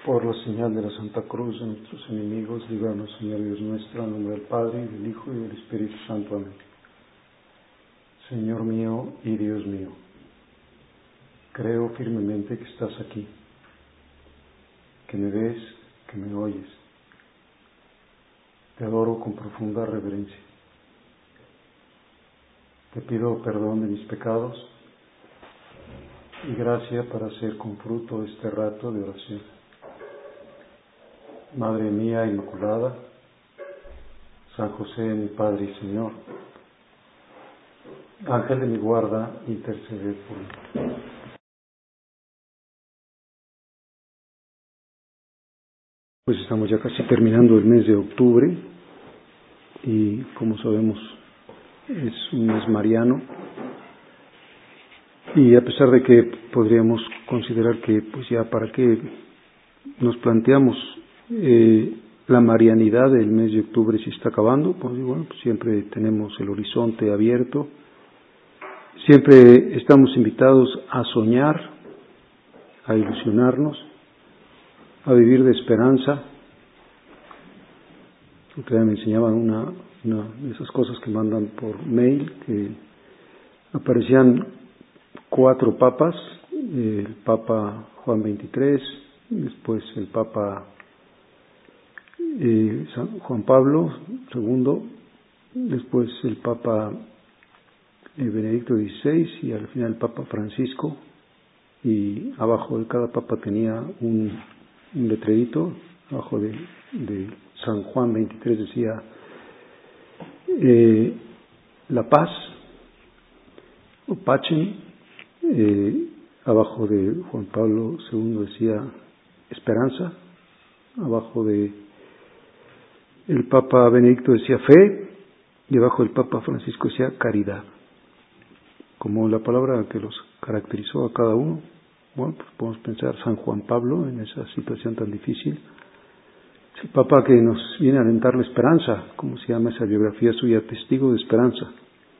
Por la señal de la Santa Cruz de nuestros enemigos, líbranos, Señor Dios nuestro, en nombre del Padre, y del Hijo, y del Espíritu Santo. Amén. Señor mío y Dios mío, creo firmemente que estás aquí, que me ves, que me oyes. Te adoro con profunda reverencia. Te pido perdón de mis pecados y gracia para hacer con fruto este rato de oración. Madre mía Inmaculada, San José, mi Padre y Señor, Ángel de mi guarda, intercede por mí. Pues estamos ya casi terminando el mes de octubre y, como sabemos, es un mes mariano, y a pesar de que podríamos considerar que pues ya para qué nos planteamos la marianidad del mes de octubre si está acabando, pues bueno, pues siempre tenemos el horizonte abierto, siempre estamos invitados a soñar, a ilusionarnos, a vivir de esperanza. Otra vez me enseñaban una de esas cosas que mandan por mail, que aparecían 4 papas, el Papa Juan XXIII, después el Papa Juan Pablo II, después el Papa Benedicto XVI y al final el Papa Francisco, y abajo de cada papa tenía un letrerito, abajo de San Juan XXIII decía la paz, o Pacem, abajo de Juan Pablo II decía esperanza, abajo de el Papa Benedicto decía fe, y abajo del Papa Francisco decía caridad. Como la palabra que los caracterizó a cada uno, bueno, pues podemos pensar San Juan Pablo en esa situación tan difícil. Es el Papa que nos viene a alentar la esperanza, como se llama esa biografía suya, testigo de esperanza.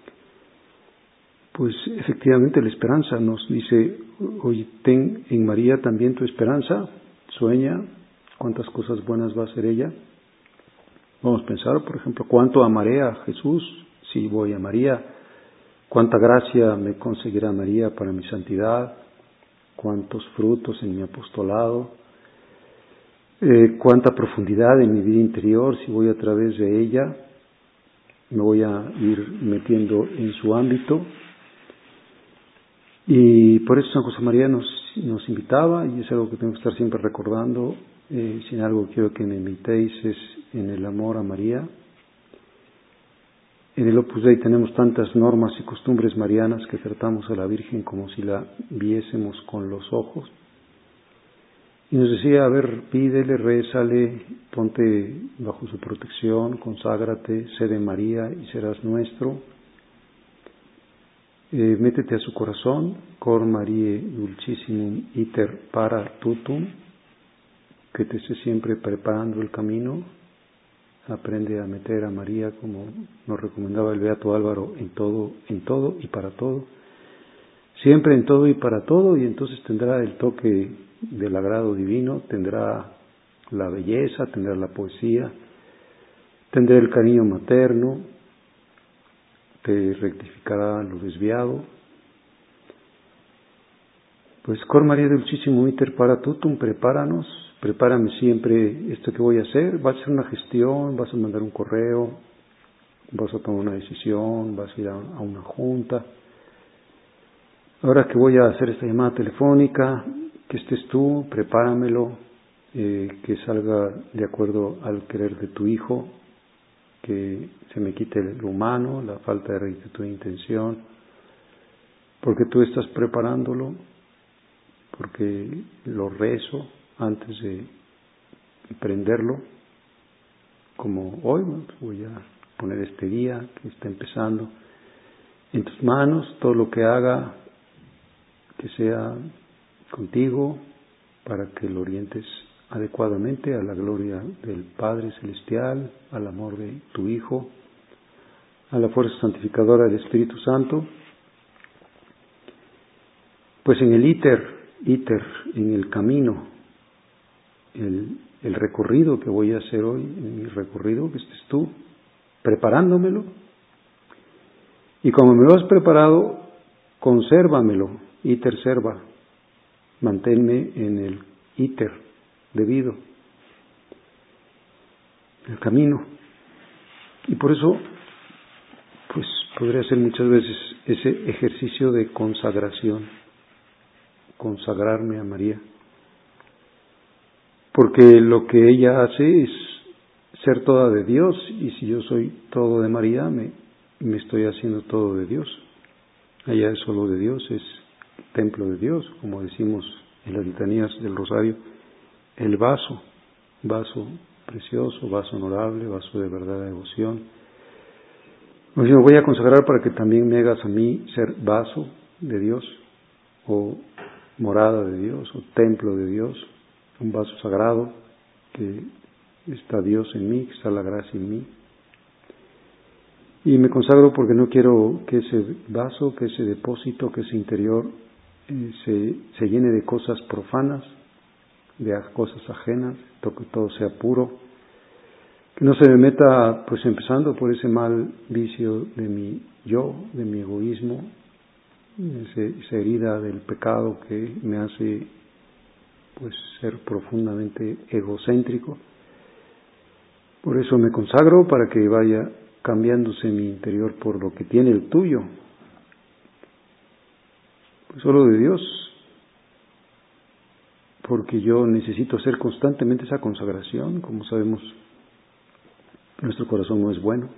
Pues efectivamente la esperanza nos dice, hoy ten en María también tu esperanza, sueña cuántas cosas buenas va a hacer ella. Vamos a pensar, por ejemplo, cuánto amaré a Jesús si voy a María, cuánta gracia me conseguirá María para mi santidad, cuántos frutos en mi apostolado, cuánta profundidad en mi vida interior si voy a través de ella, me voy a ir metiendo en su ámbito. Y por eso San José María nos invitaba, y es algo que tengo que estar siempre recordando. Si en algo quiero que me invitéis es en el amor a María. En el Opus Dei tenemos tantas normas y costumbres marianas que tratamos a la Virgen como si la viésemos con los ojos. Y nos decía, a ver, pídele, rézale, ponte bajo su protección, conságrate, sé de María y serás nuestro. Métete a su corazón, cor Mariae dulcissimum iter para tutum, que te esté siempre preparando el camino. Aprende a meter a María, como nos recomendaba el Beato Álvaro, en todo y para todo. Siempre en todo y para todo, y entonces tendrá el toque del agrado divino, tendrá la belleza, tendrá la poesía, tendrá el cariño materno, te rectificará lo desviado. Pues cor Mariae dulcissimum iter para tutum, prepárame siempre esto que voy a hacer. Vas a hacer una gestión, vas a mandar un correo, vas a tomar una decisión, vas a ir a una junta. Ahora que voy a hacer esta llamada telefónica, que estés tú, prepáramelo, que salga de acuerdo al querer de tu Hijo, que se me quite lo humano, la falta de rectitud de intención, porque tú estás preparándolo, porque lo rezo antes de emprenderlo, como hoy. Pues voy a poner este día que está empezando en tus manos, todo lo que haga, que sea contigo, para que lo orientes adecuadamente a la gloria del Padre Celestial, al amor de tu Hijo, a la fuerza santificadora del Espíritu Santo. Pues en el iter, en el camino, el recorrido que voy a hacer hoy, en mi recorrido, que estés tú preparándomelo. Y como me lo has preparado, consérvamelo, iter serva, manténme en el iter debido, el camino. Y por eso, pues podría hacer muchas veces ese ejercicio de consagración, consagrarme a María. Porque lo que ella hace es ser toda de Dios, y si yo soy todo de María, me estoy haciendo todo de Dios. Ella es solo de Dios, es templo de Dios, como decimos en las litanías del Rosario, el vaso precioso, vaso honorable, vaso de verdadera devoción. Me voy a consagrar para que también me hagas a mí ser vaso de Dios, o morada de Dios, o templo de Dios, un vaso sagrado, que está Dios en mí, que está la gracia en mí. Y me consagro porque no quiero que ese vaso, que ese depósito, que ese interior se llene de cosas profanas, de cosas ajenas, que todo sea puro, que no se me meta, pues empezando por ese mal vicio de mi yo, de mi egoísmo, esa herida del pecado que me hace pues ser profundamente egocéntrico. Por eso me consagro, para que vaya cambiándose mi interior por lo que tiene el tuyo, pues solo de Dios, porque yo necesito hacer constantemente esa consagración. Como sabemos, nuestro corazón no es bueno.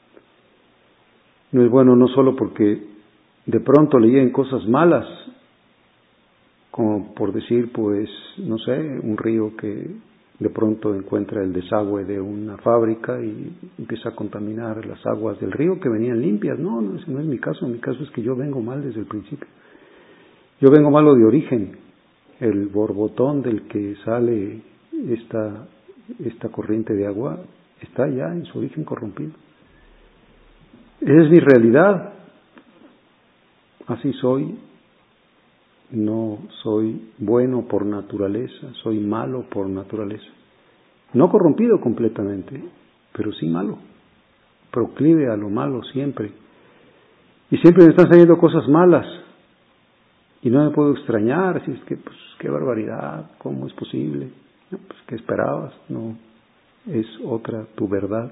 No es bueno no solo porque de pronto le lleguen cosas malas, como por decir, pues, no sé, un río que de pronto encuentra el desagüe de una fábrica y empieza a contaminar las aguas del río que venían limpias. No, ese no es mi caso. Mi caso es que yo vengo mal desde el principio. Yo vengo malo de origen. El borbotón del que sale esta corriente de agua está ya en su origen corrompido. Esa es mi realidad. Así soy. No soy bueno por naturaleza, soy malo por naturaleza. No corrompido completamente, pero sí malo. Proclive a lo malo siempre. Y siempre me están saliendo cosas malas. Y no me puedo extrañar, así es que, pues, qué barbaridad, ¿cómo es posible? No, pues, ¿qué esperabas? No, es otra tu verdad.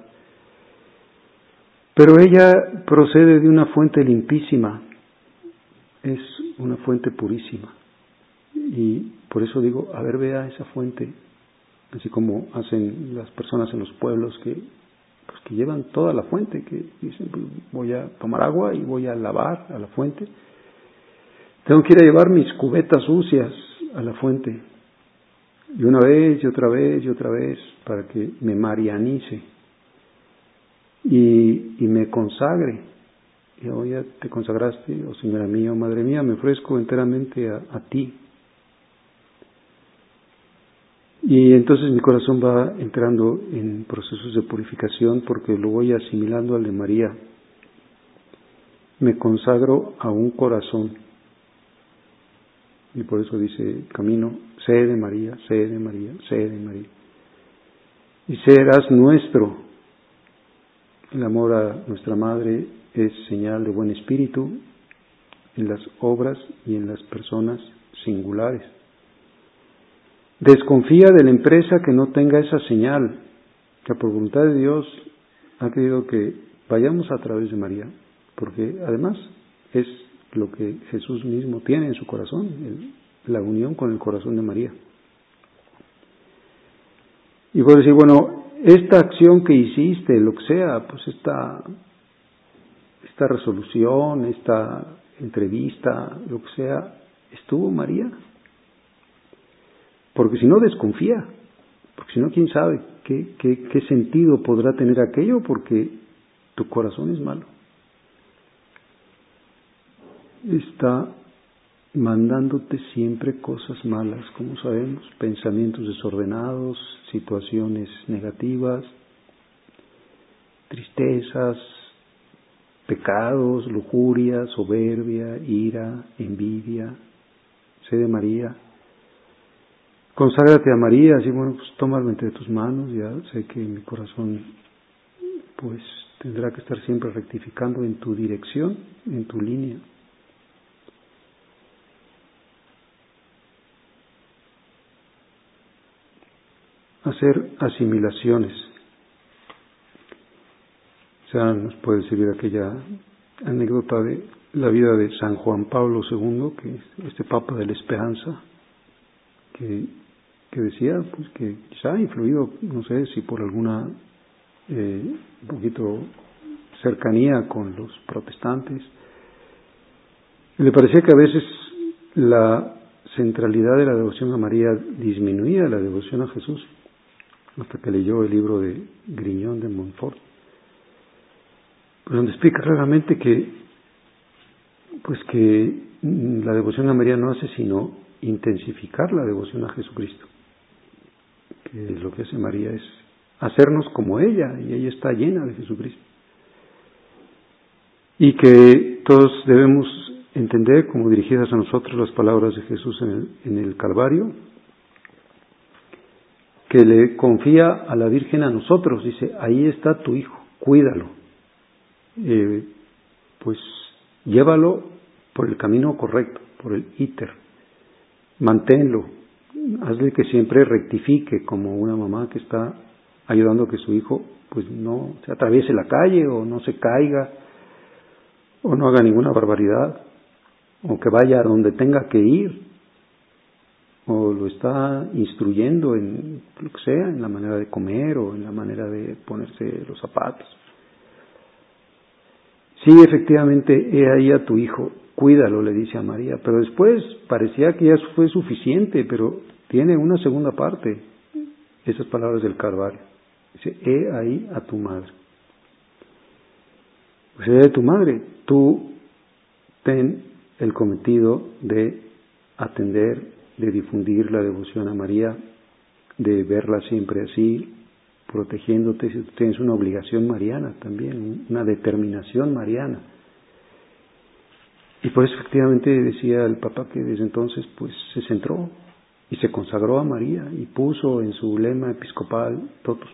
Pero ella procede de una fuente limpísima, es una fuente purísima. Y por eso digo, a ver, vea esa fuente, así como hacen las personas en los pueblos que llevan toda la fuente, que dicen, pues, voy a tomar agua y voy a lavar a la fuente. Tengo que ir a llevar mis cubetas sucias a la fuente, y una vez, y otra vez, y otra vez, para que me marianice y me consagre. Y hoy ya te consagraste, oh Señora mía, oh Madre mía, me ofrezco enteramente a ti. Y entonces mi corazón va entrando en procesos de purificación, porque lo voy asimilando al de María. Me consagro a un corazón. Y por eso dice Camino, sé de María, sé de María, sé de María. Y serás nuestro. El amor a nuestra Madre es señal de buen espíritu en las obras y en las personas singulares. Desconfía de la empresa que no tenga esa señal, que por voluntad de Dios ha querido que vayamos a través de María, porque además es lo que Jesús mismo tiene en su corazón, la unión con el corazón de María. Y puedo decir, bueno, esta acción que hiciste, lo que sea, pues esta resolución, esta entrevista, lo que sea, ¿estuvo María? Porque si no, desconfía, porque si no, quién sabe qué sentido podrá tener aquello, porque tu corazón es malo. Está mandándote siempre cosas malas, como sabemos, pensamientos desordenados, situaciones negativas, tristezas, pecados, lujuria, soberbia, ira, envidia. Sé de María. conságrate a María, así bueno, pues tómalo entre tus manos, ya sé que mi corazón pues tendrá que estar siempre rectificando en tu dirección, en tu línea. Hacer asimilaciones. O sea, nos puede servir aquella anécdota de la vida de San Juan Pablo II, que es este Papa de la Esperanza, que decía pues que quizá ha influido, no sé si por alguna un poquito cercanía con los protestantes, le parecía que a veces la centralidad de la devoción a María disminuía la devoción a Jesús, hasta que leyó el libro de Grignon de Montfort, donde explica claramente que la devoción a María no hace sino intensificar la devoción a Jesucristo, que lo que hace María es hacernos como ella, y ella está llena de Jesucristo, y que todos debemos entender como dirigidas a nosotros las palabras de Jesús en el Calvario, que le confía a la Virgen a nosotros, dice, ahí está tu hijo, cuídalo, pues llévalo por el camino correcto, por el íter, manténlo, hazle que siempre rectifique, como una mamá que está ayudando a que su hijo pues no se atraviese la calle o no se caiga o no haga ninguna barbaridad o que vaya a donde tenga que ir, o lo está instruyendo en lo que sea, en la manera de comer o en la manera de ponerse los zapatos. Sí, efectivamente, he ahí a tu hijo, cuídalo, le dice a María, pero después parecía que ya fue suficiente, pero tiene una segunda parte, esas palabras del Calvario. Dice, he ahí a tu madre. Pues he de tu madre, tú ten el cometido de atender, de difundir la devoción a María, de verla siempre así, protegiéndote, si tú tienes una obligación mariana también, una determinación mariana. Y por eso efectivamente decía el Papa que desde entonces pues se centró y se consagró a María y puso en su lema episcopal totus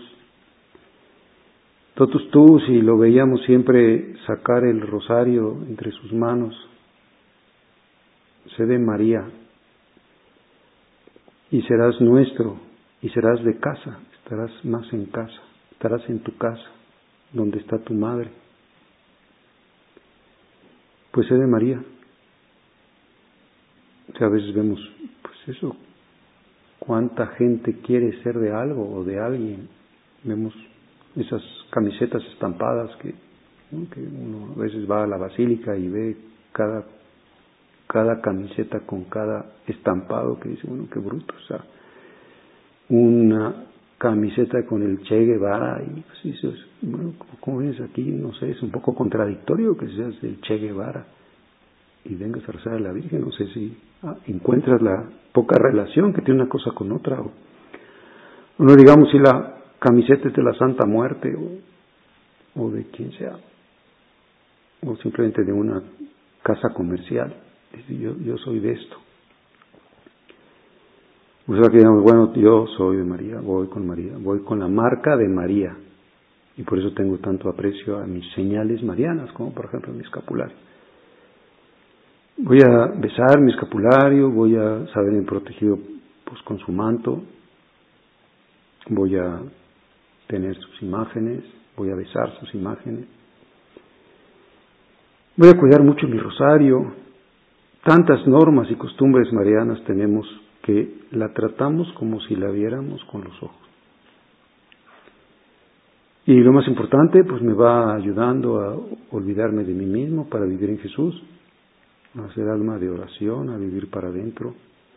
tuus, y lo veíamos siempre sacar el rosario entre sus manos. Sé de María y serás nuestro y serás de casa, estarás más en casa, estarás en tu casa, donde está tu madre. Pues sé de María. O sea, a veces vemos, pues eso, cuánta gente quiere ser de algo o de alguien. Vemos esas camisetas estampadas que uno a veces va a la basílica y ve cada camiseta con cada estampado que dice, bueno, qué bruto, o sea, una camiseta con el Che Guevara y pues eso es, bueno, como ves aquí, no sé, es un poco contradictorio que seas del Che Guevara y vengas a rezar a la Virgen, no sé si encuentras la poca relación que tiene una cosa con otra, o no digamos si la camiseta es de la Santa Muerte o de quien sea, o simplemente de una casa comercial. Yo soy de esto. O sea que digamos, bueno, yo soy de María, voy con la marca de María, y por eso tengo tanto aprecio a mis señales marianas, como por ejemplo mi escapulario. Voy a besar mi escapulario, voy a saberme protegido pues con su manto, voy a tener sus imágenes, voy a besar sus imágenes, voy a cuidar mucho mi rosario. Tantas normas y costumbres marianas tenemos que la tratamos como si la viéramos con los ojos. Y lo más importante, pues me va ayudando a olvidarme de mí mismo para vivir en Jesús, a hacer alma de oración, a vivir para adentro,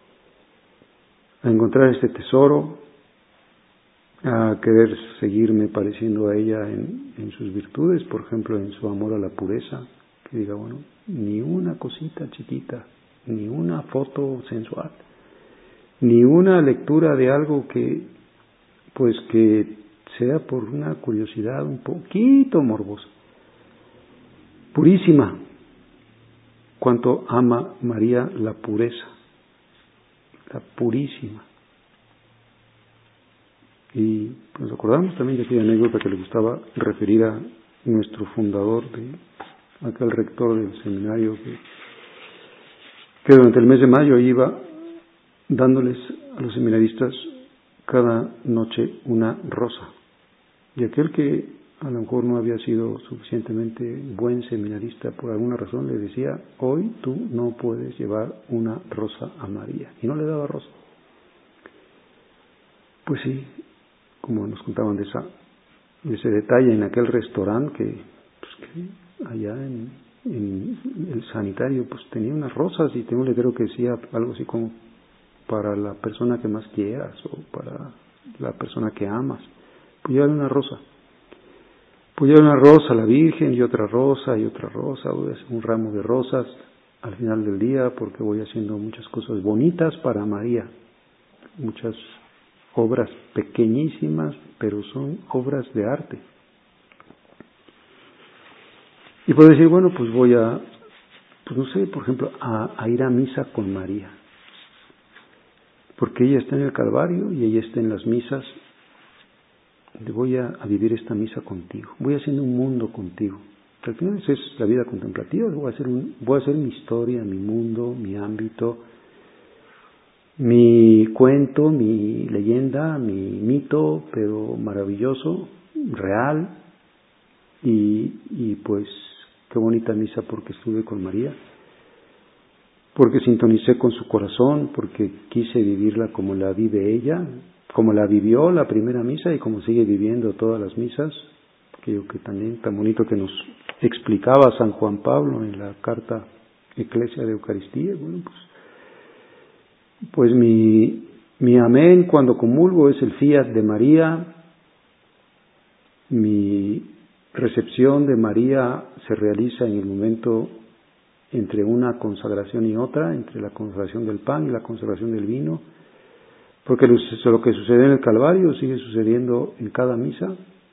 a encontrar este tesoro, a querer seguirme pareciendo a ella en sus virtudes, por ejemplo, en su amor a la pureza, que diga, bueno, ni una cosita chiquita, ni una foto sensual, ni una lectura de algo que sea por una curiosidad un poquito morbosa. Purísima. Cuánto ama María la pureza, la purísima. Y nos acordamos también de aquella anécdota que le gustaba referir a nuestro fundador, de aquel rector del seminario, que durante el mes de mayo iba dándoles a los seminaristas cada noche una rosa. Y aquel que a lo mejor no había sido suficientemente buen seminarista por alguna razón, le decía: hoy tú no puedes llevar una rosa a María. Y no le daba rosa. Pues sí, como nos contaban de ese detalle en aquel restaurante que allá en el sanitario pues tenía unas rosas y tenía un letrero que decía algo así como: para la persona que más quieras o para la persona que amas, pues llévale una rosa. Pues llévale una rosa a la Virgen y otra rosa y otra rosa. Voy a hacer un ramo de rosas al final del día porque voy haciendo muchas cosas bonitas para María, muchas obras pequeñísimas, pero son obras de arte. Y puedo decir, bueno, pues voy a, pues no sé, por ejemplo, a ir a misa con María, porque ella está en el Calvario y ella está en las misas. Voy a vivir esta misa contigo, voy haciendo un mundo contigo. Al final esa es la vida contemplativa. Voy a hacer mi historia, mi mundo, mi ámbito, mi cuento, mi leyenda, mi mito, pero maravilloso, real, y pues qué bonita misa porque estuve con María, porque sintonicé con su corazón, porque quise vivirla como la vive ella, como la vivió la primera misa y como sigue viviendo todas las misas, que también tan bonito que nos explicaba San Juan Pablo en la carta Eclesia de Eucaristía. Bueno, pues mi amén cuando comulgo es el fiat de María. Mi recepción de María se realiza en el momento entre una consagración y otra, entre la consagración del pan y la consagración del vino, porque lo que sucede en el Calvario sigue sucediendo en cada misa.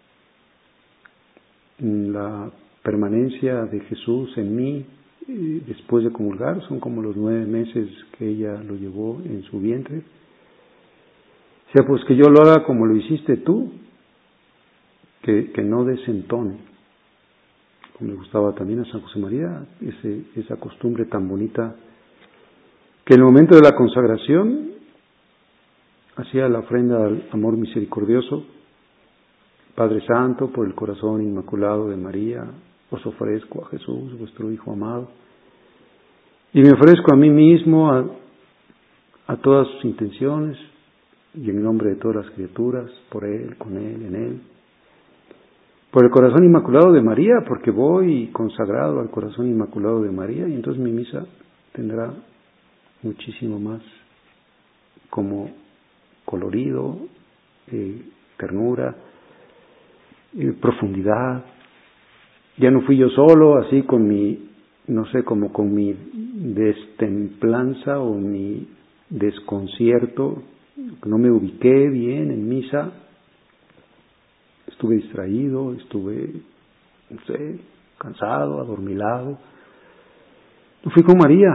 La permanencia de Jesús en mí después de comulgar son como los 9 meses que ella lo llevó en su vientre. O sea, pues que yo lo haga como lo hiciste tú, que no desentone, como le gustaba también a San José María, esa costumbre tan bonita, que en el momento de la consagración hacía la ofrenda al amor misericordioso. Padre Santo, por el corazón inmaculado de María, os ofrezco a Jesús, vuestro Hijo amado, y me ofrezco a mí mismo, a todas sus intenciones, y en nombre de todas las criaturas, por Él, con Él, en Él. Por el corazón inmaculado de María, porque voy consagrado al corazón inmaculado de María, y entonces mi misa tendrá muchísimo más como colorido, ternura, profundidad. Ya no fui yo solo, así con mi, no sé, como con mi destemplanza o mi desconcierto, no me ubiqué bien en misa, estuve distraído, estuve, no sé, cansado, adormilado. No fui con María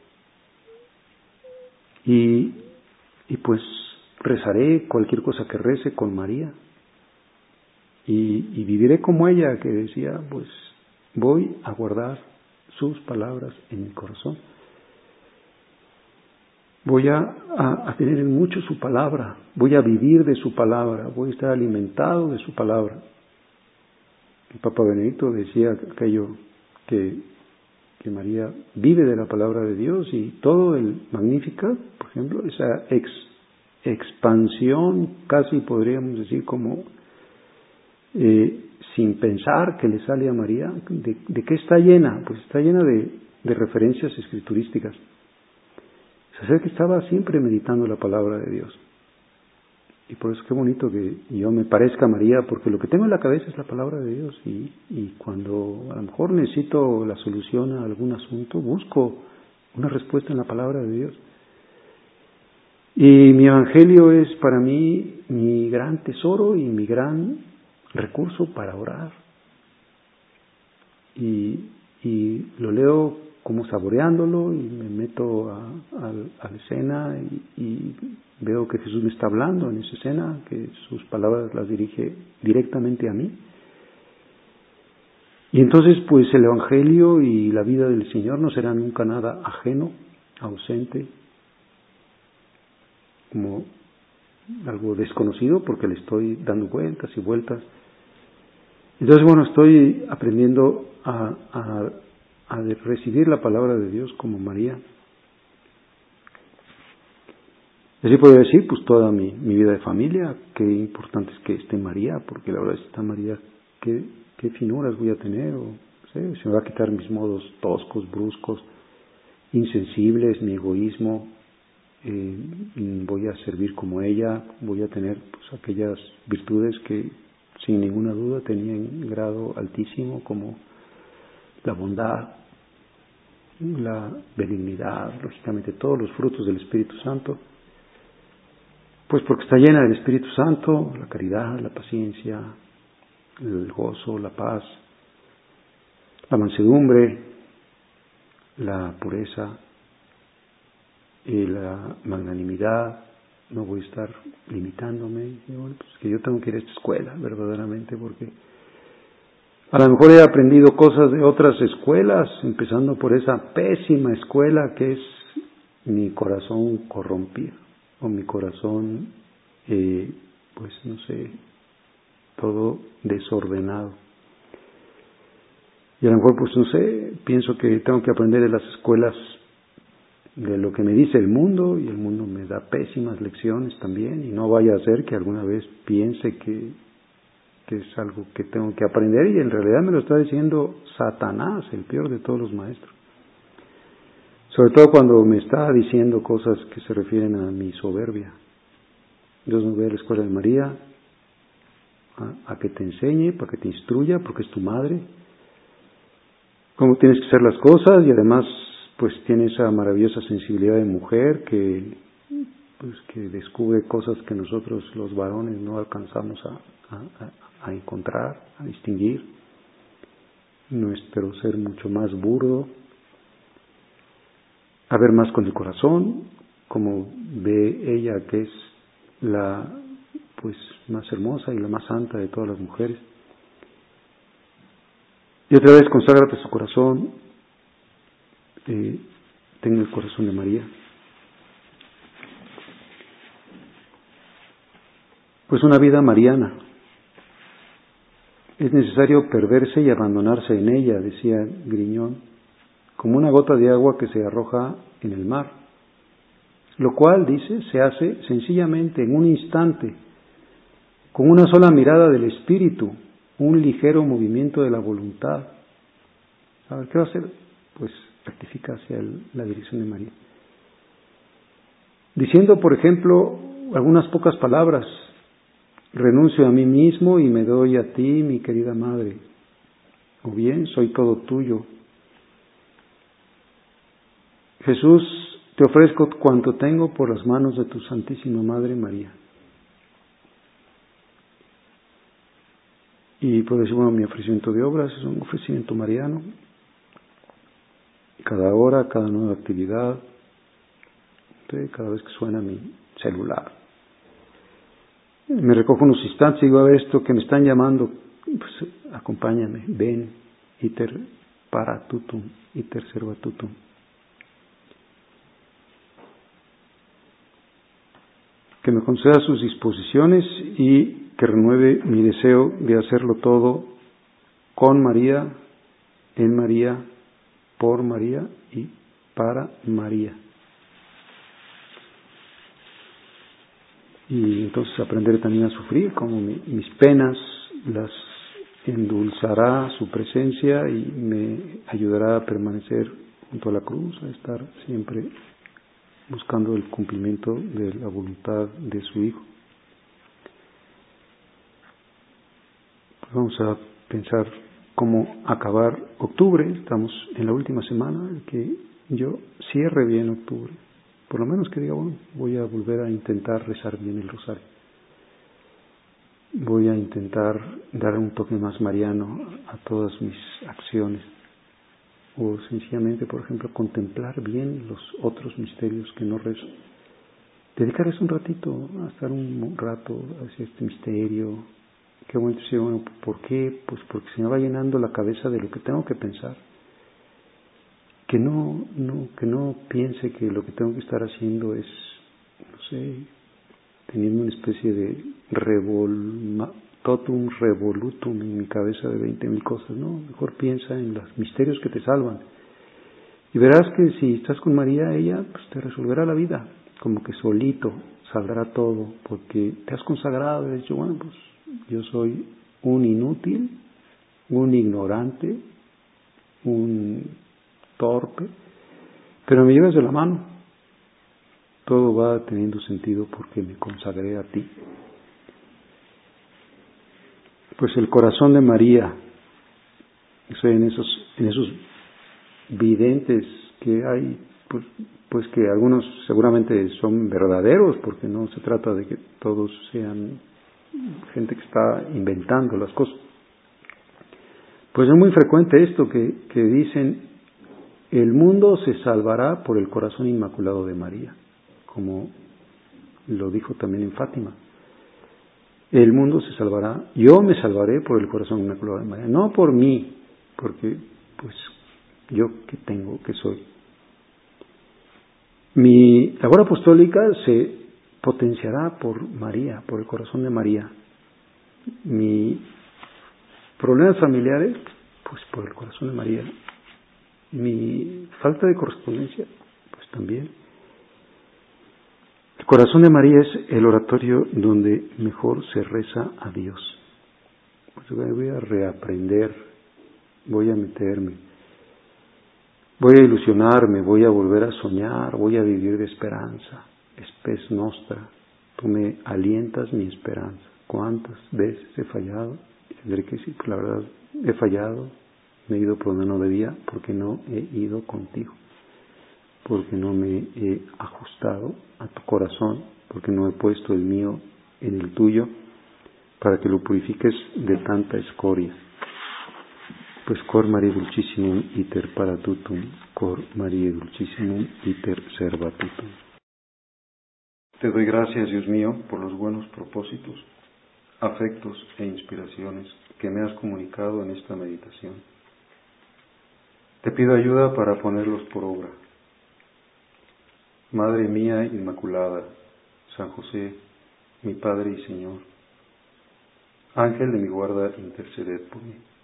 y pues rezaré cualquier cosa que rece con María. Y viviré como ella, que decía, pues voy a guardar sus palabras en mi corazón. Voy a tener en mucho su palabra, voy a vivir de su palabra, voy a estar alimentado de su palabra. El Papa Benedicto decía aquello que María vive de la palabra de Dios, y todo el Magnificat, por ejemplo, esa expansión, casi podríamos decir como sin pensar, que le sale a María. ¿De qué está llena? Pues está llena de referencias escriturísticas. O sea, que estaba siempre meditando la palabra de Dios. Y por eso qué bonito que yo me parezca a María, porque lo que tengo en la cabeza es la palabra de Dios, y cuando a lo mejor necesito la solución a algún asunto, busco una respuesta en la palabra de Dios. Y mi evangelio es para mí mi gran tesoro y mi gran recurso para orar. Y lo leo como saboreándolo y me meto a la escena y veo que Jesús me está hablando en esa escena, que sus palabras las dirige directamente a mí. Y entonces pues el Evangelio y la vida del Señor no será nunca nada ajeno, ausente, como algo desconocido porque le estoy dando vueltas y vueltas. Entonces bueno, estoy aprendiendo a recibir la palabra de Dios como María. Así podría decir, pues toda mi vida de familia, qué importante es que esté María, porque la verdad es que está María, qué finuras voy a tener, o no sé, se me va a quitar mis modos toscos, bruscos, insensibles, mi egoísmo, voy a servir como ella, voy a tener pues aquellas virtudes que sin ninguna duda tenía en grado altísimo, como la bondad, la benignidad, lógicamente todos los frutos del Espíritu Santo, pues porque está llena del Espíritu Santo, la caridad, la paciencia, el gozo, la paz, la mansedumbre, la pureza y la magnanimidad. No voy a estar limitándome, bueno, pues que yo tengo que ir a esta escuela verdaderamente, porque a lo mejor he aprendido cosas de otras escuelas, empezando por esa pésima escuela que es mi corazón corrompido, o mi corazón, pues no sé, todo desordenado. Y a lo mejor, pues no sé, pienso que tengo que aprender de las escuelas de lo que me dice el mundo, y el mundo me da pésimas lecciones también, y no vaya a ser que alguna vez piense que es algo que tengo que aprender, y en realidad me lo está diciendo Satanás, el peor de todos los maestros. Sobre todo cuando me está diciendo cosas que se refieren a mi soberbia. Dios nos ve a la escuela de María a que te enseñe, para que te instruya, porque es tu madre, cómo tienes que hacer las cosas, y además pues tiene esa maravillosa sensibilidad de mujer que descubre cosas que nosotros los varones no alcanzamos a encontrar, a distinguir. Nuestro ser mucho más burdo, a ver más con el corazón, como ve ella que es la pues más hermosa y la más santa de todas las mujeres. Y otra vez, conságrate su corazón, tenga el corazón de María. Pues una vida mariana. Es necesario perderse y abandonarse en ella, decía Griñón, como una gota de agua que se arroja en el mar, lo cual, dice, se hace sencillamente en un instante, con una sola mirada del espíritu, un ligero movimiento de la voluntad. A ver, ¿qué va a hacer? Pues rectifica hacia la dirección de María. Diciendo, por ejemplo, algunas pocas palabras: renuncio a mí mismo y me doy a ti, mi querida madre. O bien, soy todo tuyo. Jesús, te ofrezco cuanto tengo por las manos de tu Santísima Madre María. Y puedo decir, bueno, mi ofrecimiento de obras es un ofrecimiento mariano. Cada hora, cada nueva actividad, cada vez que suena mi celular, me recojo unos instantes y digo, a ver, esto que me están llamando, pues acompáñame, ven, iter paratutum, iter servatutum. Que me conceda sus disposiciones y que renueve mi deseo de hacerlo todo con María, en María, por María y para María. Y entonces aprenderé también a sufrir, como mis penas las endulzará su presencia y me ayudará a permanecer junto a la cruz, a estar siempre buscando el cumplimiento de la voluntad de su Hijo. Pues vamos a pensar cómo acabar octubre. Estamos en la última semana, que yo cierre bien octubre. Por lo menos que diga, bueno, voy a volver a intentar rezar bien el rosario. Voy a intentar dar un toque más mariano a todas mis acciones. o sencillamente, por ejemplo, contemplar bien los otros misterios que no rezo. Dedicarles un ratito a estar un rato hacia este misterio. Qué bonito decir, bueno, ¿por qué? Pues porque se me va llenando la cabeza de lo que tengo que pensar. Que no piense que lo que tengo que estar haciendo es, no sé, teniendo una especie de totum revolutum en mi cabeza de 20,000 cosas, ¿no? Mejor piensa en los misterios que te salvan. Y verás que si estás con María, ella pues te resolverá la vida, como que solito saldrá todo, porque te has consagrado y has dicho, bueno, pues yo soy un inútil, un ignorante, un torpe, pero me llevas de la mano. Todo va teniendo sentido porque me consagré a ti. Pues el corazón de María, en esos videntes que hay, pues que algunos seguramente son verdaderos, porque no se trata de que todos sean gente que está inventando las cosas. Pues es muy frecuente esto que dicen, el mundo se salvará por el corazón inmaculado de María, como lo dijo también en Fátima. El mundo se salvará, yo me salvaré por el corazón inmaculado de María, no por mí, porque pues yo que tengo, que soy. Mi labor apostólica se potenciará por María, por el corazón de María. Mis problemas familiares, pues por el corazón de María. Mi falta de correspondencia, pues también. El corazón de María es el oratorio donde mejor se reza a Dios. Pues voy a reaprender, voy a meterme, voy a ilusionarme, voy a volver a soñar, voy a vivir de esperanza. Spes nostra, tú me alientas mi esperanza. ¿Cuántas veces he fallado? Y tendré que decir, pues la verdad, he fallado, me he ido por donde no debía, porque no he ido contigo, porque no me he ajustado a tu corazón, porque no he puesto el mío en el tuyo, para que lo purifiques de tanta escoria. Pues cor Maria dulcissimum iter paratutum, cor Maria dulcissimum iter servatutum. Te doy gracias, Dios mío, por los buenos propósitos, afectos e inspiraciones que me has comunicado en esta meditación. Te pido ayuda para ponerlos por obra. Madre mía Inmaculada, San José, mi Padre y Señor, Ángel de mi guarda, interceded por mí.